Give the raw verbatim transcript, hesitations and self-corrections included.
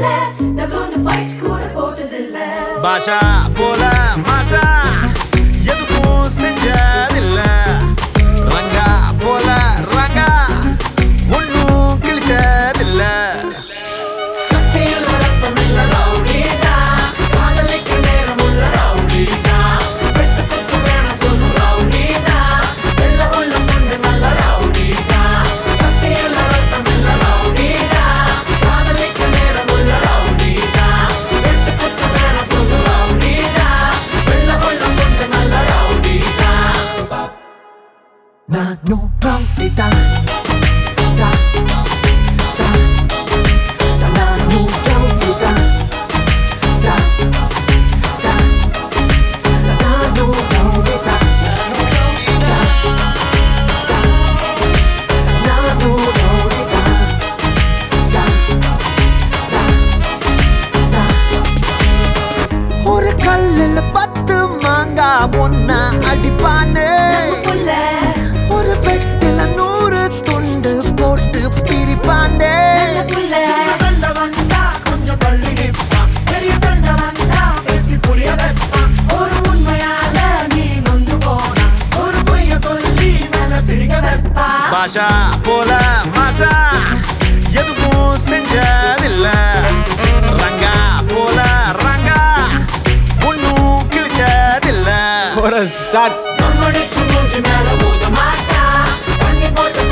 பாஷா போல மாசா எதுவும் செஞ்சதில்ல ரங்கா போல ரங்கா ஒன்னும் கிழிச்சதில்ல No rowdy da da da da na no rowdy da da da da no rowdy da da da na no rowdy da da da da ஒரு கல்லுல பத்து மாங்கா ஒன்னா அடிப்பானே ஒரு வெட்டில நூறு துண்டு போட்டு பிரிப்பாண்டே சண்டை வந்தா கொஞ்சம் தள்ளி நிற்பான் பெரிய சண்டை வந்தா பேசி புரிய வைப்பான் ஒரு உண்மையால நீ நொந்து போனா ஒரு பொய்ய சொல்லி நல்ல சிரிக்க வைப்பா பாஷா போல மாசா எதுவும் செஞ்சதில்ல ரங்கா போல ரங்கா ஒன்னும் கிழிச்சதில்ல ஸ்டார்ட் நம்மடிச்சு மூஞ்சி மேல ஊத மாட்டா தண்ணி போட்டு